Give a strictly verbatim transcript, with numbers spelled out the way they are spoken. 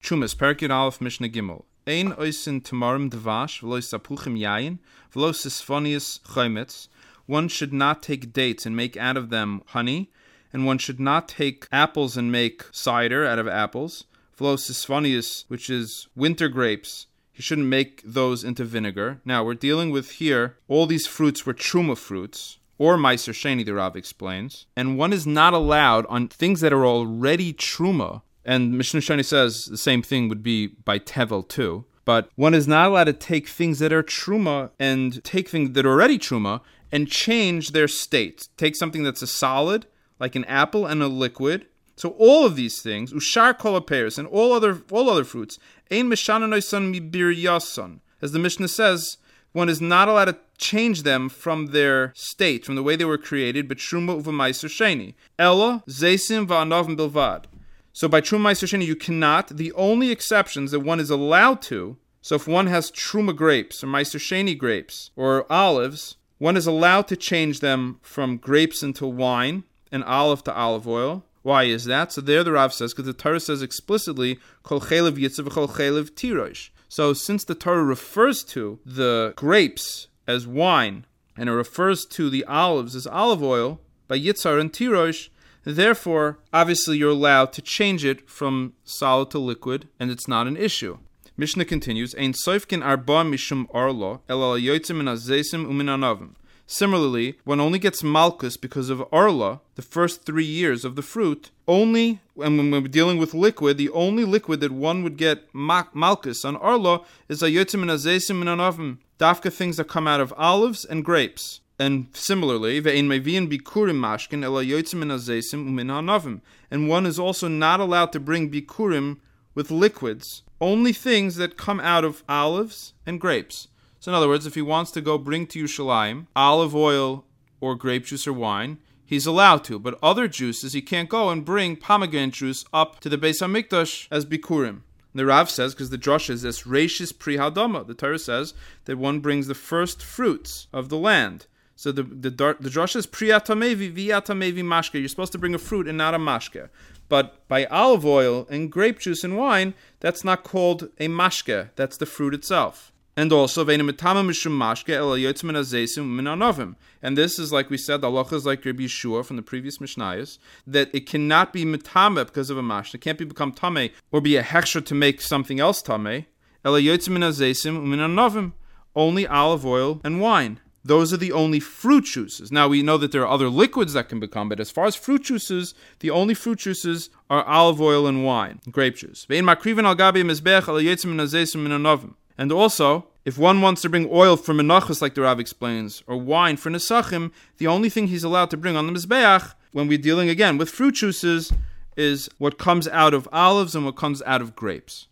Chumas, Perkid Aleph, Mishnah Gimel. Ein oisin tamarim devash, v'lo sapuchim yayin, v'lo sisphonius chometz. One should not take dates and make out of them honey, and one should not take apples and make cider out of apples. V'lo sisphonius, which is winter grapes, he shouldn't make those into vinegar. Now, we're dealing with here, all these fruits were truma fruits, or Meiser Sheni, the Rav explains. And one is not allowed on things that are already truma. And Mishnah Sheni says the same thing would be by Tevel too. But one is not allowed to take things that are truma and take things that are already truma and change their state. Take something that's a solid, like an apple, and a liquid. So all of these things, ushar kol haperos, and all other all other fruits, ein mishananoisan mibir yason. As the Mishnah says, one is not allowed to change them from their state, from the way they were created, but truma uva meiser sheni. Ella, zeisim va'anavim bilvad. So by Truma Meiser Sheni, you cannot. The only exceptions that one is allowed to, so if one has Truma grapes or Meiser Sheni grapes or olives, one is allowed to change them from grapes into wine and olive to olive oil. Why is that? So there the Rav says, because the Torah says explicitly, Kol chelev yitzav v'chol chelev tirosh. So since the Torah refers to the grapes as wine, and it refers to the olives as olive oil, by yitzar and tirosh, therefore, obviously, you're allowed to change it from solid to liquid, and it's not an issue. Mishnah continues, Ein soifkin arba mishum arlo, el al yotzim min azesim umin anavim. Similarly, one only gets malchus because of arla, the first three years of the fruit, only, and when we're dealing with liquid, the only liquid that one would get ma- malchus on arla is a yotzim min azesim min anavim, dafka things that come out of olives and grapes. And similarly, and one is also not allowed to bring bikurim with liquids, only things that come out of olives and grapes. So in other words, if he wants to go bring to Yerushalayim olive oil or grape juice or wine, he's allowed to. But other juices, he can't go and bring pomegranate juice up to the Beis HaMikdash as bikurim. The Rav says, because the drush is this reishis pri hadama, the Torah says that one brings the first fruits of the land. So the the the drush is priyatamevi viyatamevi mashke. You're supposed to bring a fruit and not a mashke. But by olive oil and grape juice and wine, that's not called a mashke. That's the fruit itself. And also, and this is, like we said, the halacha is like Rabbi Yeshua from the previous Mishnayos, that it cannot be metame because of a mashke. It can't be become tame or be a hechsher to make something else tame. Only olive oil and wine. Those are the only fruit juices. Now, we know that there are other liquids that can become, but as far as fruit juices, the only fruit juices are olive oil and wine, grape juice. And also, if one wants to bring oil for menachos, like the Rav explains, or wine for nesachim, the only thing he's allowed to bring on the mizbeach, when we're dealing again with fruit juices, is what comes out of olives and what comes out of grapes.